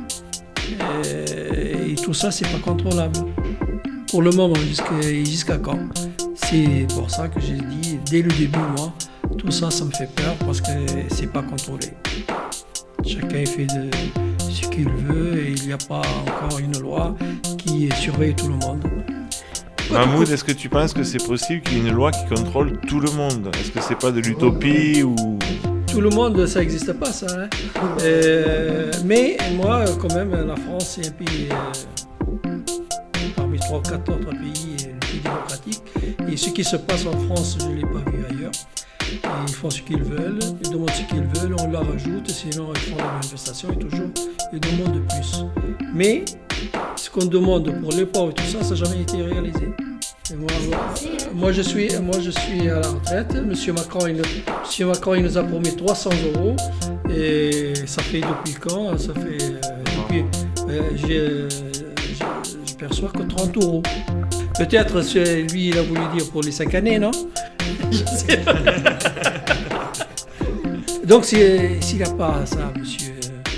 Et, et tout ça c'est pas contrôlable. Pour le moment, jusqu'à, jusqu'à quand? C'est pour ça que j'ai dit dès le début, moi, tout ça, ça me fait peur parce que c'est pas contrôlé. Chacun fait de ce qu'il veut et il n'y a pas encore une loi qui surveille tout le monde. Mahmoud, est-ce que tu penses que c'est possible qu'il y ait une loi qui contrôle tout le monde? Est-ce que c'est pas de l'utopie ou... Tout le monde, ça n'existe pas, ça. Hein. Euh, mais moi, quand même, la France, c'est un pays, euh, parmi trois ou quatre autres pays, le pays démocratique. Et ce qui se passe en France, je ne l'ai pas vu ailleurs. Et ils font ce qu'ils veulent, ils demandent ce qu'ils veulent, on leur ajoute, sinon ils font la manifestation et toujours, ils demandent de plus. Mais ce qu'on demande pour les pauvres et tout ça, ça n'a jamais été réalisé. Et moi, moi, je suis, moi, je suis à la retraite. Monsieur Macron, il, Monsieur Macron, il nous a promis trois cents euros. Et ça fait depuis quand? Ça fait euh, depuis. Euh, j'ai, je, je perçois que trente euros. Peut-être lui, il a voulu dire pour les cinq années, non? Je sais pas. Donc, s'il n'a pas ça, monsieur,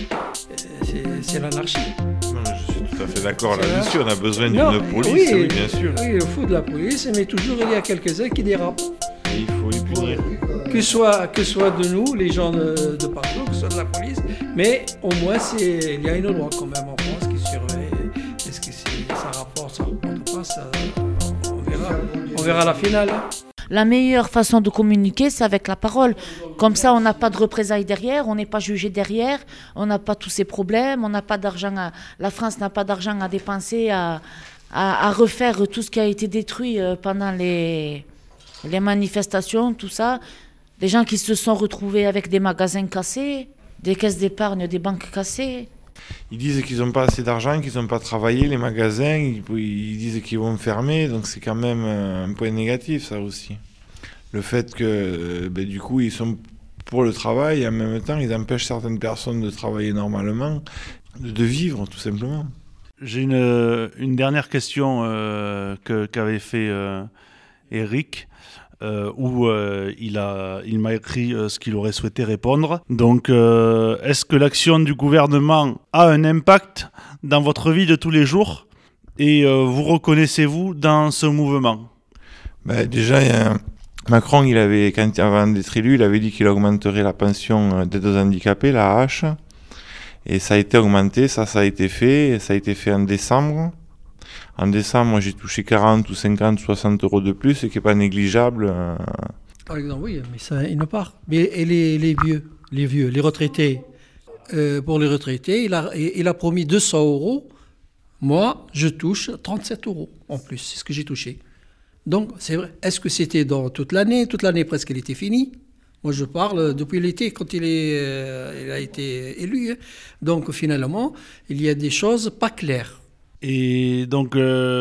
c'est, c'est l'anarchie. Tout à fait d'accord là-dessus, on a besoin d'une non, police, oui, oui, bien sûr. Oui, il faut de la police, mais toujours il y a quelques-uns qui dérapent. Et il faut les punir. Que ce soit, que soit de nous, les gens de, de partout, que ce soit de la police, mais au moins c'est, il y a une loi quand même en France qui surveille. Est-ce que c'est, ça rapporte, ça rapporte pas, ça, on verra, on verra la finale. La meilleure façon de communiquer, c'est avec la parole. Comme ça, on n'a pas de représailles derrière, on n'est pas jugé derrière, on n'a pas tous ces problèmes, on n'a pas d'argent. À... La France n'a pas d'argent à dépenser, à, à, à refaire tout ce qui a été détruit pendant les, les manifestations, tout ça. Des gens qui se sont retrouvés avec des magasins cassés, des caisses d'épargne, des banques cassées. Ils disent qu'ils n'ont pas assez d'argent, qu'ils n'ont pas travaillé, les magasins, ils, ils disent qu'ils vont fermer, donc c'est quand même un point négatif, ça aussi. Le fait que, ben, du coup, ils sont pour le travail, et en même temps, ils empêchent certaines personnes de travailler normalement, de, de vivre, tout simplement. J'ai une, une dernière question euh, que, qu'avait fait euh, Eric. Euh, où euh, il, a, il m'a écrit euh, ce qu'il aurait souhaité répondre. Donc, euh, est-ce que l'action du gouvernement a un impact dans votre vie de tous les jours? Et euh, vous reconnaissez-vous dans ce mouvement? Ben, déjà, il y a Macron, il avait, quand, avant d'être élu, il avait dit qu'il augmenterait la pension d'aide aux handicapés, la H. Et ça a été augmenté, ça, ça a été fait. Et ça a été fait en décembre. En décembre, moi, j'ai touché quarante ou cinquante, soixante euros de plus, ce qui n'est pas négligeable. Euh... Par exemple, oui, mais ça, il ne part. Mais et les, les vieux, les vieux, les retraités, euh, pour les retraités, il a, il a promis deux cents euros. Moi, je touche trente-sept euros en plus, c'est ce que j'ai touché. Donc, c'est vrai. Est-ce que c'était dans toute l'année? Toute l'année, presque, elle était finie. Moi, je parle depuis l'été, quand il, est, euh, il a été élu. Hein. Donc, finalement, il y a des choses pas claires. Et donc,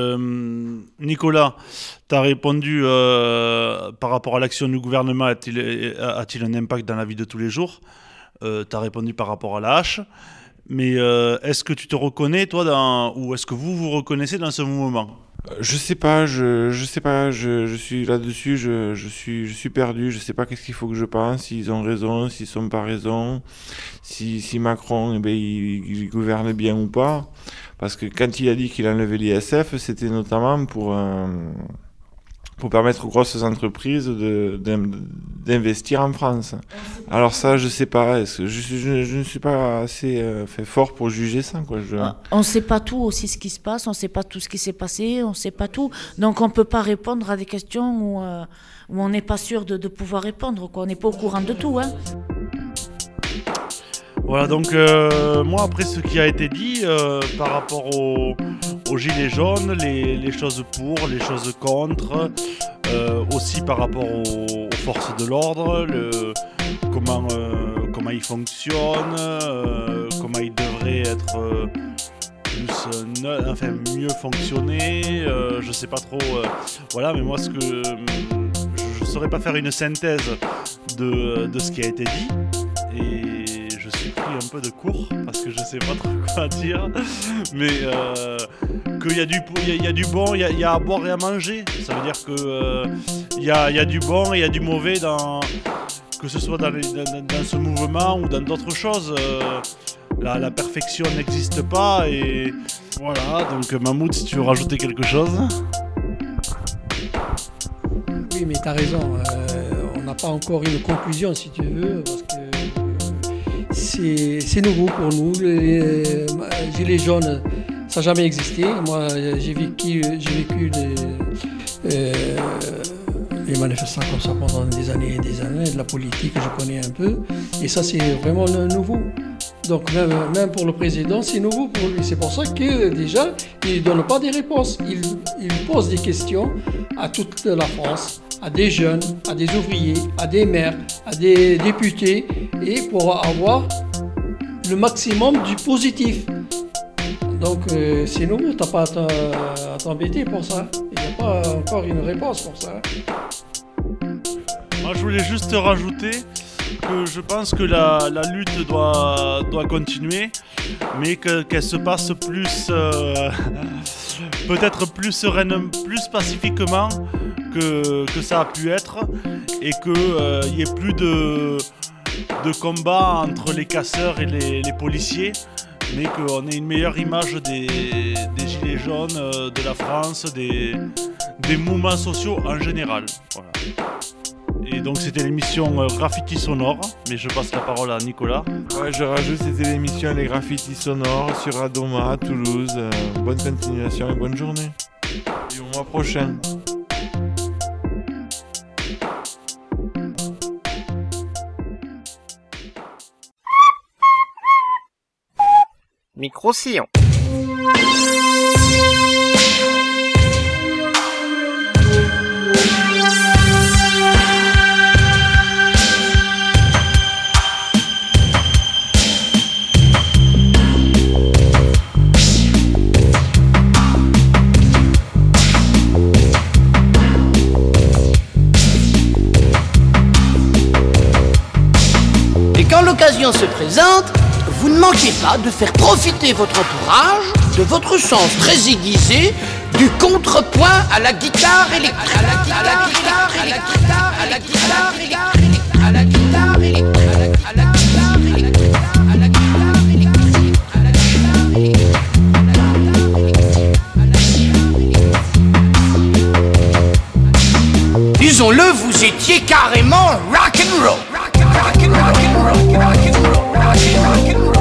euh, Nicolas, tu as répondu euh, par rapport à l'action du gouvernement, a-t-il, a-t-il un impact dans la vie de tous les jours? euh, Tu as répondu par rapport à la hache. Mais euh, est-ce que tu te reconnais, toi, dans, ou est-ce que vous vous reconnaissez dans ce mouvement? Je sais pas, je, je sais pas, je, je suis là-dessus, je, je, suis, je suis perdu, je sais pas qu'est-ce qu'il faut que je pense, s'ils ont raison, s'ils sont pas raison, si, si Macron, eh ben, il, il gouverne bien ou pas. Parce que quand il a dit qu'il enlevait l'I S F, c'était notamment pour, euh, pour permettre aux grosses entreprises de, de, d'investir en France. Alors ça, je sais pas, est-ce que je, je, je ne suis pas assez euh, fait fort pour juger ça, quoi. Je... On ne sait pas tout aussi ce qui se passe, on ne sait pas tout ce qui s'est passé, on ne sait pas tout. Donc on ne peut pas répondre à des questions où, euh, où on n'est pas sûr de, de pouvoir répondre, quoi. On n'est pas au courant de tout, hein. Voilà, donc euh, moi, après ce qui a été dit euh, par rapport aux, aux gilets jaunes, les, les choses pour, les choses contre, euh, aussi par rapport aux, aux forces de l'ordre, le, comment, euh, comment ils fonctionnent, euh, comment ils devraient être euh, plus, euh, enfin, mieux fonctionner, euh, je sais pas trop, euh, voilà, mais moi, ce que je ne saurais pas faire une synthèse de, de ce qui a été dit, et un peu de cours parce que je sais pas trop quoi dire, mais euh, qu'il y a du il y, y a du bon, il y, y a à boire et à manger. Ça veut dire que euh, il y a il y a du bon et il y a du mauvais dans, que ce soit dans, les, dans, dans ce mouvement ou dans d'autres choses. Euh, la, la perfection n'existe pas et voilà. Donc Mahmoud, si tu veux rajouter quelque chose. Oui, mais t'as raison. Euh, on n'a pas encore une conclusion, si tu veux, parce que C'est, c'est nouveau pour nous. Les, les Gilets jaunes, Ça n'a jamais existé. Moi, j'ai vécu, j'ai vécu les, euh, les manifestants comme ça pendant des années et des années, de la politique, je connais un peu. Et ça, c'est vraiment nouveau. Donc même, même pour le président, c'est nouveau pour lui. C'est pour ça que déjà, il ne donne pas des réponses. Il, il pose des questions à toute la France, à des jeunes, à des ouvriers, à des maires, à des députés, et pour avoir le maximum du positif. Donc euh, c'est nouveau, t'as pas à t'embêter pour ça. Il n'y a pas encore une réponse pour ça. Moi je voulais juste rajouter que je pense que la, la lutte doit, doit continuer, mais que, qu'elle se passe plus, euh, peut-être plus sereinement, plus pacifiquement que, que ça a pu être, et qu'il euh, n'y ait plus de, de combat entre les casseurs et les, les policiers, mais qu'on ait une meilleure image des, des gilets jaunes, euh, de la France, des, des mouvements sociaux en général. Voilà. Et donc c'était l'émission euh, Graffiti Sonore, mais je passe la parole à Nicolas. Ouais, je rajoute, c'était l'émission Les Graffitis Sonores sur Adoma à Toulouse. Euh, bonne continuation et bonne journée. Et au mois prochain. Micro-sillon. Et quand l'occasion se présente, vous ne manquez pas de faire profiter votre entourage de votre sens très aiguisé du contrepoint à la guitare électrique. À la guitare électrique. À la guitare, à la guitare électrique. À la guitare électrique. À la guitare électrique. À la guitare électrique. À la guitare électrique. Disons-le, vous étiez carrément rock'n'roll. Rock'n'roll, rock'n'roll, rock'n'roll, rock'n'roll.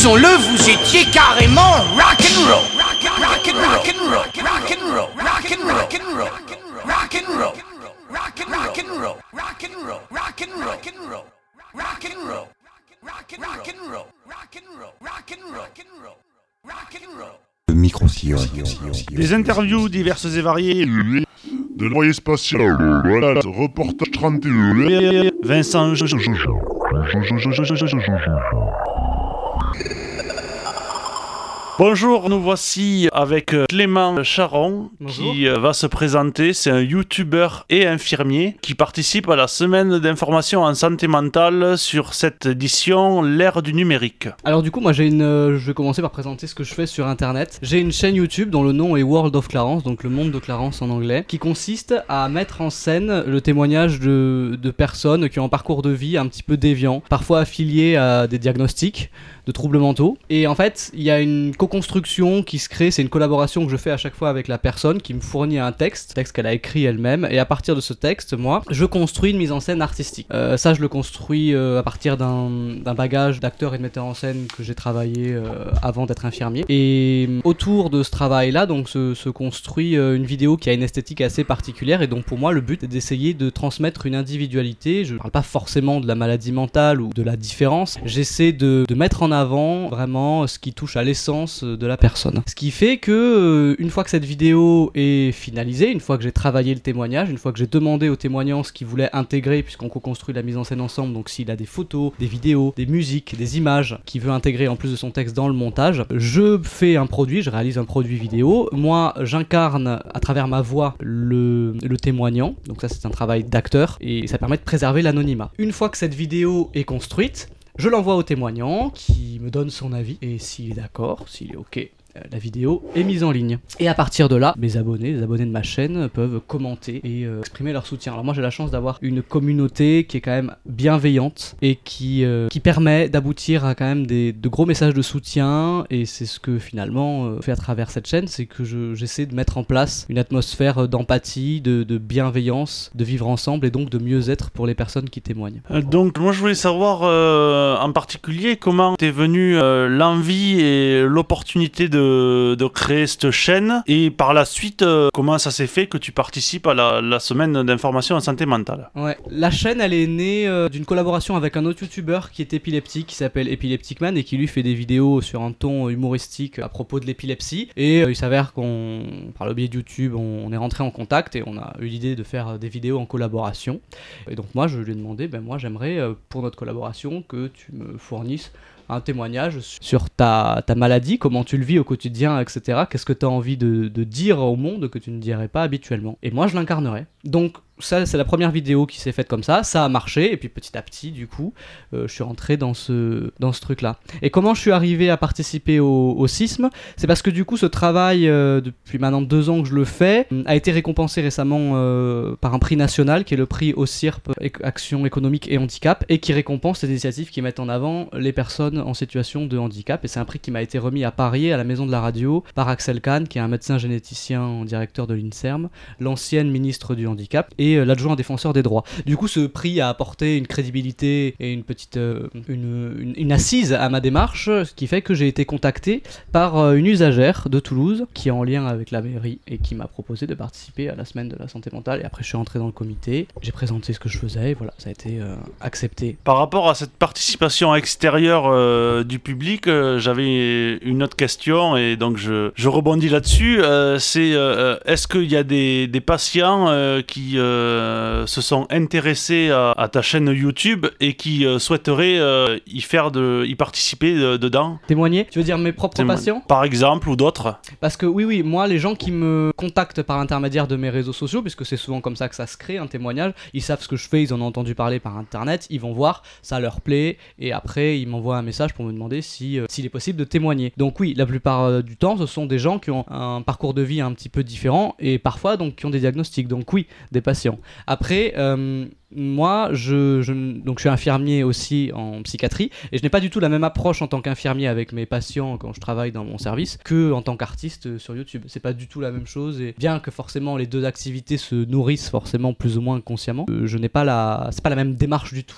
disons-le, vous étiez carrément rock'n'roll. Rock'n'roll, rock'n'roll, rock'n'roll, rock'n'roll, rock'n'roll, rock'n'roll, rock'n'roll, rock'n'roll, rock'n'roll, rock'n'roll, rock'n'roll, rock'n'roll, rock'n'roll, rock'n'roll, rock'n'roll. Le micro-sillon. Des interviews diverses et variées. De l'envoyé spatial. Reportage trente et un. Vincent. Bonjour, nous voici avec Clément Charon. Bonjour. Qui va se présenter. C'est un youtubeur et infirmier qui participe à la semaine d'information en santé mentale sur cette édition L'ère du numérique. Alors du coup, moi j'ai une, euh, je vais commencer par présenter ce que je fais sur internet. J'ai une chaîne YouTube dont le nom est World of Clarence, donc le monde de Clarence en anglais, qui consiste à mettre en scène le témoignage de, de personnes qui ont un parcours de vie un petit peu déviant, parfois affiliés à des diagnostics de troubles mentaux. Et en fait, il y a une co-construction qui se crée, c'est une collaboration que je fais à chaque fois avec la personne qui me fournit un texte, texte qu'elle a écrit elle-même, et à partir de ce texte, moi, je construis une mise en scène artistique. Euh, ça, je le construis euh, à partir d'un, d'un bagage d'acteurs et de metteurs en scène que j'ai travaillé euh, avant d'être infirmier. Et autour de ce travail-là, donc, se, se construit euh, une vidéo qui a une esthétique assez particulière, et donc pour moi, le but est d'essayer de transmettre une individualité. Je ne parle pas forcément de la maladie mentale ou de la différence, j'essaie de, de mettre en avant vraiment ce qui touche à l'essence de la personne. Ce qui fait que euh, une fois que cette vidéo est finalisée, une fois que j'ai travaillé le témoignage, une fois que j'ai demandé au témoignant ce qu'il voulait intégrer, puisqu'on co-construit la mise en scène ensemble, donc s'il a des photos, des vidéos, des musiques, des images qu'il veut intégrer en plus de son texte dans le montage, je fais un produit, je réalise un produit vidéo. Moi, j'incarne à travers ma voix le, le témoignant, donc ça c'est un travail d'acteur et ça permet de préserver l'anonymat. Une fois que cette vidéo est construite, je l'envoie au témoignant qui me donne son avis et s'il est d'accord, s'il est ok, la vidéo est mise en ligne. Et à partir de là, mes abonnés, les abonnés de ma chaîne peuvent commenter et euh, exprimer leur soutien. Alors moi j'ai la chance d'avoir une communauté qui est quand même bienveillante et qui, euh, qui permet d'aboutir à quand même des, de gros messages de soutien, et c'est ce que finalement euh, fait à travers cette chaîne, c'est que je, j'essaie de mettre en place une atmosphère d'empathie, de, de bienveillance, de vivre ensemble et donc de mieux-être pour les personnes qui témoignent. Euh, donc moi je voulais savoir euh, en particulier comment t'es venu euh, l'envie et l'opportunité de de créer cette chaîne, et par la suite euh, comment ça s'est fait que tu participes à la, la semaine d'information en santé mentale. Ouais, la chaîne elle est née euh, d'une collaboration avec un autre youtubeur qui est épileptique, qui s'appelle Epileptic Man et qui lui fait des vidéos sur un ton humoristique à propos de l'épilepsie, et euh, il s'avère qu'on, par le biais de YouTube, on, on est rentré en contact et on a eu l'idée de faire des vidéos en collaboration, et donc moi je lui ai demandé, ben moi j'aimerais euh, pour notre collaboration que tu me fournisses un témoignage sur ta, ta maladie, comment tu le vis au quotidien, et cetera. Qu'est-ce que tu as envie de, de dire au monde que tu ne dirais pas habituellement. Et moi, je l'incarnerai. Donc, ça, c'est la première vidéo qui s'est faite comme ça. Ça a marché. Et puis, petit à petit, du coup, euh, je suis rentré dans ce, dans ce truc-là. Et comment je suis arrivé à participer au, au C I S M ? C'est parce que, du coup, ce travail, euh, depuis maintenant deux ans que je le fais, a été récompensé récemment euh, par un prix national qui est le prix O C I R P, Action économique et handicap, et qui récompense les initiatives qui mettent en avant les personnes en situation de handicap, et c'est un prix qui m'a été remis à Paris à la Maison de la Radio par Axel Kahn, qui est un médecin généticien directeur de l'INSERM, l'ancienne ministre du handicap et euh, l'adjoint défenseur des droits. Du coup, ce prix a apporté une crédibilité et une petite euh, une, une, une assise à ma démarche, ce qui fait que j'ai été contacté par euh, une usagère de Toulouse qui est en lien avec la mairie et qui m'a proposé de participer à la semaine de la santé mentale, et après je suis entré dans le comité, j'ai présenté ce que je faisais et voilà, ça a été euh, accepté. Par rapport à cette participation extérieure euh, du public, euh, j'avais une autre question et donc je, je rebondis là-dessus. Euh, c'est euh, est-ce qu'il y a des, des patients euh, qui euh, se sont intéressés à, à ta chaîne YouTube et qui euh, souhaiteraient euh, y faire de, y participer de, dedans? Témoigner? Tu veux dire mes propres Témo- patients? Par exemple, ou d'autres? Parce que oui, oui, moi, les gens qui me contactent par l'intermédiaire de mes réseaux sociaux, puisque c'est souvent comme ça que ça se crée, un témoignage, ils savent ce que je fais, ils en ont entendu parler par internet, ils vont voir, ça leur plaît, et après ils m'envoient un message pour me demander si, euh, s'il est possible de témoigner. Donc oui, la plupart euh, du temps, ce sont des gens qui ont un parcours de vie un petit peu différent, et parfois donc qui ont des diagnostics, donc oui, des patients. Après, euh, moi, je, je, donc je suis infirmier aussi en psychiatrie, et je n'ai pas du tout la même approche en tant qu'infirmier avec mes patients quand je travaille dans mon service que en tant qu'artiste sur YouTube. C'est pas du tout la même chose, et bien que forcément les deux activités se nourrissent forcément plus ou moins inconsciemment, euh, je n'ai pas la, c'est pas la même démarche du tout. C'est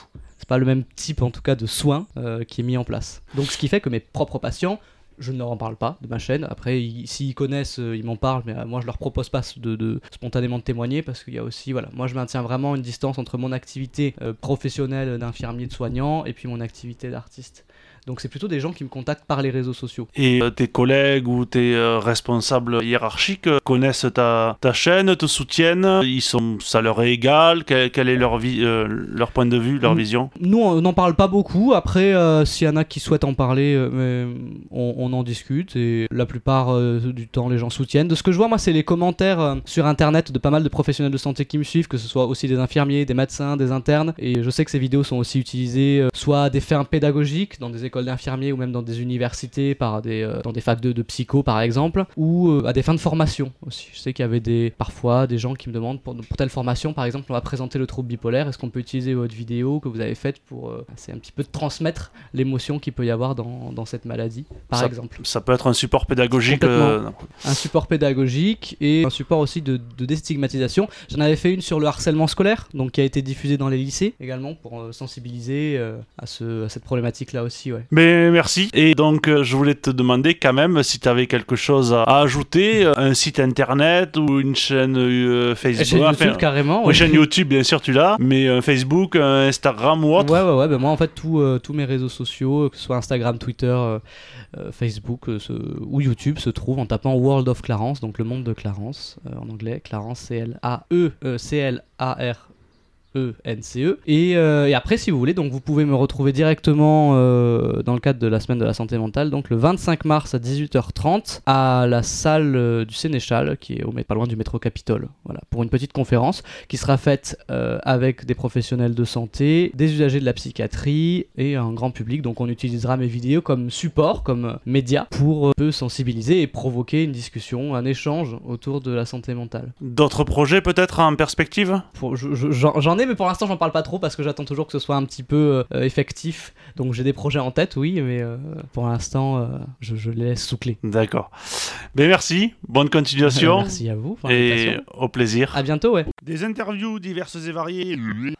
c'est pas le même type en tout cas de soin euh, qui est mis en place. Donc ce qui fait que mes propres patients, je ne leur en parle pas de ma chaîne. Après, ils, s'ils connaissent, euh, ils m'en parlent, mais euh, moi je leur propose pas de, de spontanément de témoigner parce qu'il y a aussi, voilà, moi je maintiens vraiment une distance entre mon activité euh, professionnelle d'infirmier, de soignant et puis mon activité d'artiste. Donc c'est plutôt des gens qui me contactent par les réseaux sociaux. Et euh, tes collègues ou tes euh, responsables hiérarchiques euh, connaissent ta, ta chaîne, te soutiennent, ils sont, ça leur est égal, quel, quel est leur, vi- euh, leur point de vue, leur Nous, vision? Nous, on n'en parle pas beaucoup. Après, euh, s'il y en a qui souhaitent en parler, euh, mais on, on en discute et la plupart euh, du temps, les gens soutiennent. De ce que je vois, moi, c'est les commentaires euh, sur Internet de pas mal de professionnels de santé qui me suivent, que ce soit aussi des infirmiers, des médecins, des internes. Et je sais que ces vidéos sont aussi utilisées euh, soit à des fins pédagogiques dans des écoles d'infirmiers ou même dans des universités, par des, euh, dans des facs de, de psycho par exemple, ou euh, à des fins de formation aussi. Je sais qu'il y avait des, parfois des gens qui me demandent pour, pour telle formation, par exemple, on va présenter le trouble bipolaire, est-ce qu'on peut utiliser votre vidéo que vous avez faite pour euh, c'est un petit peu de transmettre l'émotion qu'il peut y avoir dans, dans cette maladie, par ça, exemple. Ça peut être un support pédagogique. Euh... Un support pédagogique et un support aussi de, de déstigmatisation. J'en avais fait une sur le harcèlement scolaire, donc qui a été diffusée dans les lycées également pour euh, sensibiliser euh, à, ce, à cette problématique-là aussi. Ouais. Mais merci. Et donc, euh, je voulais te demander quand même si tu avais quelque chose à, à ajouter, un site internet ou une chaîne euh, Facebook. Une chaîne YouTube enfin, carrément. Une ouais. chaîne YouTube, bien sûr, tu l'as, mais un Facebook, un Instagram ou autre. Ouais, ouais, ouais. Ben moi, en fait, tout, euh, tous mes réseaux sociaux, que ce soit Instagram, Twitter, euh, euh, Facebook euh, ce, ou YouTube, se trouvent en tapant World of Clarence, donc le monde de Clarence euh, en anglais. Clarence, C L A E, euh, C L A R E N C E. Et, euh, et après, si vous voulez, donc vous pouvez me retrouver directement euh, dans le cadre de la semaine de la santé mentale, donc le vingt-cinq mars à dix-huit heures trente à la salle euh, du Sénéchal, qui est au, pas loin du métro Capitole, voilà, pour une petite conférence qui sera faite euh, avec des professionnels de santé, des usagers de la psychiatrie et un grand public. Donc on utilisera mes vidéos comme support, comme média, pour euh, peu sensibiliser et provoquer une discussion, un échange autour de la santé mentale. D'autres projets peut-être en perspective? pour, je, je, j'en, j'en ai, mais pour l'instant j'en parle pas trop parce que j'attends toujours que ce soit un petit peu euh, effectif. Donc j'ai des projets en tête, oui, mais euh, pour l'instant euh, je, je les laisse sous clé. D'accord. Mais merci, bonne continuation. Merci à vous. Et au plaisir. À bientôt, ouais. Des interviews diverses et variées.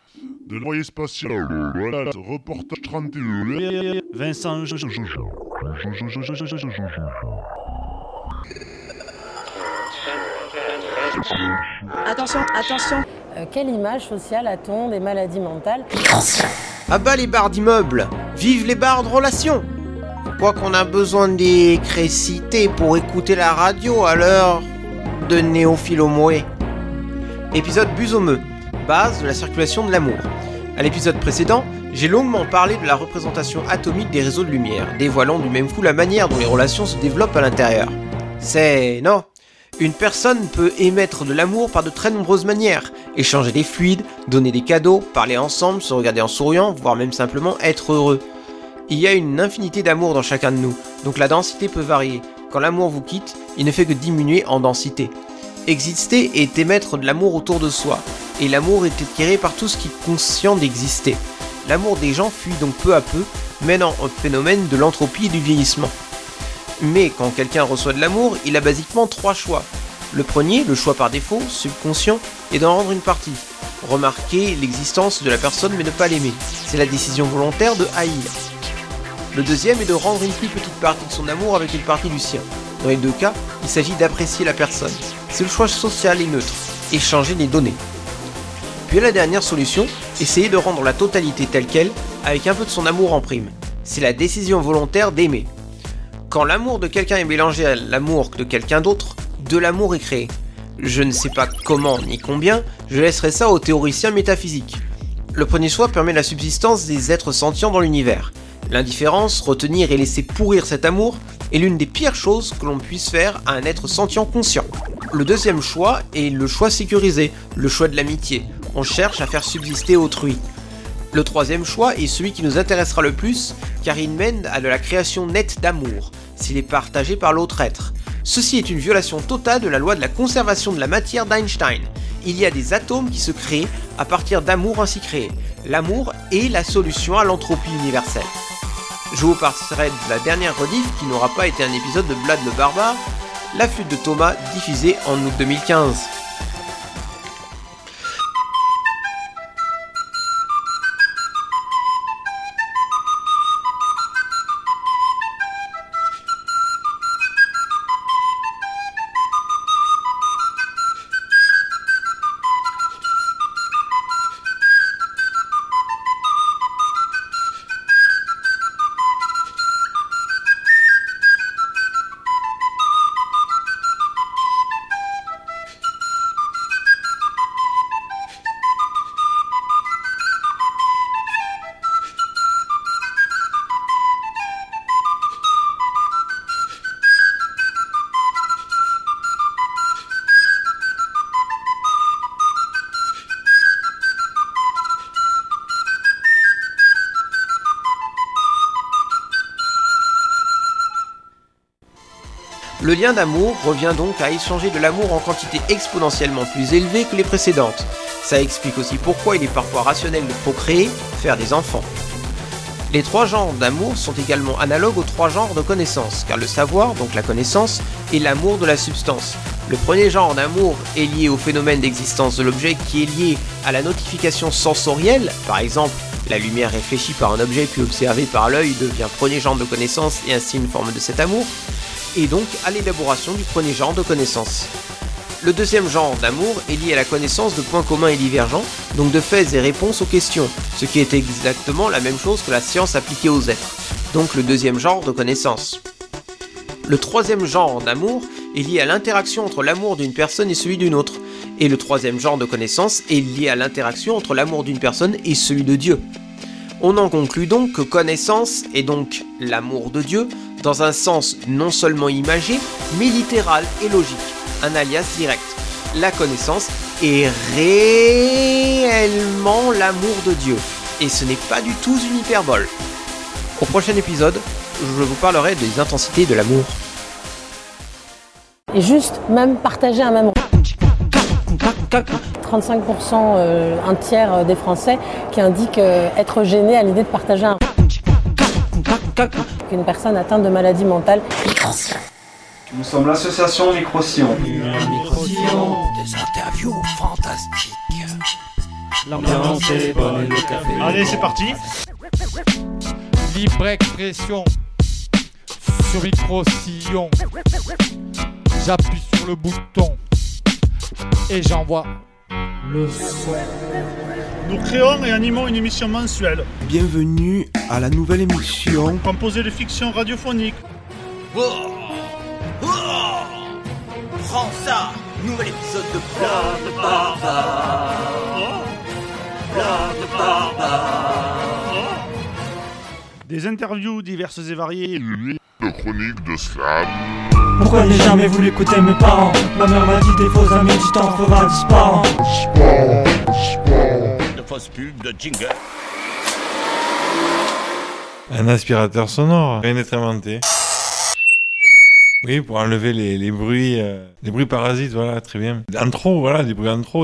De l'envoyé spatial. Reportage trente et un. Vincent. Attention, attention. Euh, quelle image sociale a-t-on des maladies mentales? À bas les bars d'immeubles, vive les bars de relations. Quoi qu'on a besoin d'électricité pour écouter la radio à l'heure de Néophilomoé. Épisode Busomeux, base de la circulation de l'amour. À l'épisode précédent, j'ai longuement parlé de la représentation atomique des réseaux de lumière, dévoilant du même coup la manière dont les relations se développent à l'intérieur. C'est... non. Une personne peut émettre de l'amour par de très nombreuses manières, échanger des fluides, donner des cadeaux, parler ensemble, se regarder en souriant, voire même simplement être heureux. Il y a une infinité d'amour dans chacun de nous, donc la densité peut varier. Quand l'amour vous quitte, il ne fait que diminuer en densité. Exister est émettre de l'amour autour de soi, et l'amour est attiré par tout ce qui est conscient d'exister. L'amour des gens fuit donc peu à peu, menant au phénomène de l'entropie et du vieillissement. Mais quand quelqu'un reçoit de l'amour, il a basiquement trois choix. Le premier, le choix par défaut, subconscient, est d'en rendre une partie. Remarquer l'existence de la personne mais ne pas l'aimer. C'est la décision volontaire de haïr. Le deuxième est de rendre une plus petite partie de son amour avec une partie du sien. Dans les deux cas, il s'agit d'apprécier la personne. C'est le choix social et neutre. Échanger les données. Puis la dernière solution, essayer de rendre la totalité telle qu'elle, avec un peu de son amour en prime. C'est la décision volontaire d'aimer. Quand l'amour de quelqu'un est mélangé à l'amour de quelqu'un d'autre, de l'amour est créé. Je ne sais pas comment ni combien, je laisserai ça aux théoriciens métaphysiques. Le premier choix permet la subsistance des êtres sentients dans l'univers. L'indifférence, retenir et laisser pourrir cet amour est l'une des pires choses que l'on puisse faire à un être sentient conscient. Le deuxième choix est le choix sécurisé, le choix de l'amitié. On cherche à faire subsister autrui. Le troisième choix est celui qui nous intéressera le plus, car il mène à de la création nette d'amour, s'il est partagé par l'autre être. Ceci est une violation totale de la loi de la conservation de la matière d'Einstein. Il y a des atomes qui se créent à partir d'amour ainsi créé. L'amour est la solution à l'entropie universelle. Je vous passerai de la dernière rediff qui n'aura pas été un épisode de Vlad le Barbare, la flûte de Thomas diffusée en août deux mille quinze. Le lien d'amour revient donc à échanger de l'amour en quantité exponentiellement plus élevée que les précédentes. Ça explique aussi pourquoi il est parfois rationnel de procréer, faire des enfants. Les trois genres d'amour sont également analogues aux trois genres de connaissance, car le savoir, donc la connaissance, est l'amour de la substance. Le premier genre d'amour est lié au phénomène d'existence de l'objet qui est lié à la notification sensorielle, par exemple, la lumière réfléchie par un objet puis observée par l'œil devient premier genre de connaissance et ainsi une forme de cet amour, et donc à l'élaboration du premier genre de connaissance. Le deuxième genre d'amour est lié à la connaissance de points communs et divergents, donc de faits et réponses aux questions, ce qui est exactement la même chose que la science appliquée aux êtres, donc le deuxième genre de connaissance. Le troisième genre d'amour est lié à l'interaction entre l'amour d'une personne et celui d'une autre, et le troisième genre de connaissance est lié à l'interaction entre l'amour d'une personne et celui de Dieu. On en conclut donc que connaissance est donc l'amour de Dieu, dans un sens non seulement imagé, mais littéral et logique, un alias direct. La connaissance est réellement l'amour de Dieu, et ce n'est pas du tout une hyperbole. Au prochain épisode, je vous parlerai des intensités de l'amour. Et juste, même partager un même... trente-cinq pour cent, euh, un tiers des Français qui indiquent euh, être gênés à l'idée de partager un... Une personne atteinte de maladie mentale. Nous sommes l'association Micro-Sillon. Micro-Sillon, des interviews fantastiques. L'ambiance est bonne et le café. Allez, c'est parti. Libre expression sur Micro-Sillon. J'appuie sur le bouton et j'envoie le son. Nous créons et animons une émission mensuelle. Bienvenue à la nouvelle émission composée de fiction radiophonique. Oh oh Prends ça, nouvel épisode de Plein de Barbares. Plein de Barbares. Des interviews diverses et variées. De chroniques de slam. Pourquoi j'ai jamais voulu écouter mes parents? Ma mère m'a dit des faux amis, tu t'en feras disparant. De fausses pubs, de jingle. Un aspirateur sonore, rien n'est inventé. Oui, pour enlever les, les bruits, euh, les bruits parasites, voilà, très bien. En trop, voilà, des bruits en trop.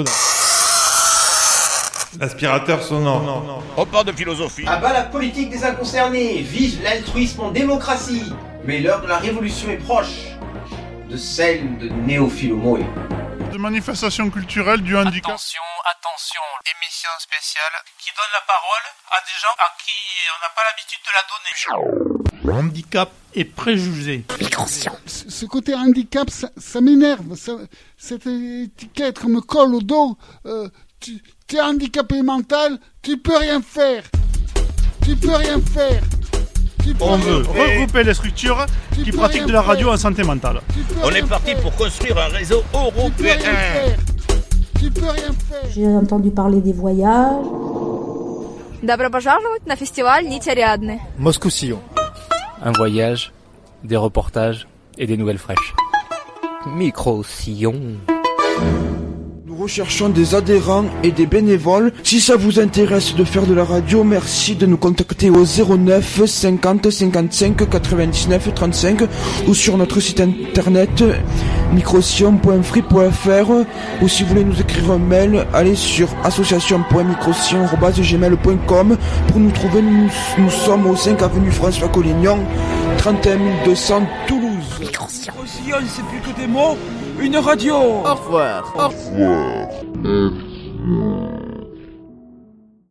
L'aspirateur sonore. Non, non. On parle de philosophie. À bas la politique des inconcernés, vive l'altruisme en démocratie. Mais l'heure de la révolution est proche. De celle de Néophilomoé. De manifestations culturelles du handicap. Attention, attention, émission spéciale qui donne la parole à des gens à qui on n'a pas l'habitude de la donner. Handicap et préjugés. Ce, ce côté handicap, ça, ça m'énerve. Ça, cette étiquette me colle au dos. Euh, tu es handicapé mental, tu peux rien faire. Tu peux rien faire. On veut regrouper les structures qui pratiquent de la radio en santé mentale. On est parti pour construire un réseau européen. Tu peux rien faire. J'ai entendu parler des voyages. Добро пожаловать на фестиваль Нити Ариадны. Moscou-Sillon. Un voyage, des reportages et des nouvelles fraîches. Micro-Sillon. Nous recherchons des adhérents et des bénévoles. Si ça vous intéresse de faire de la radio, merci de nous contacter au zéro neuf cinquante cinquante-cinq quatre-vingt-dix-neuf trente-cinq ou sur notre site internet microsillon point free point f r, ou si vous voulez nous écrire un mail, allez sur association point microsillon arobase gmail point com. Pour nous trouver, nous, nous sommes au cinq avenue François Collignon, trente et un mille deux cents Toulouse. Microsillon. Microsillon, c'est plus que des mots, une radio. Au revoir. Au revoir.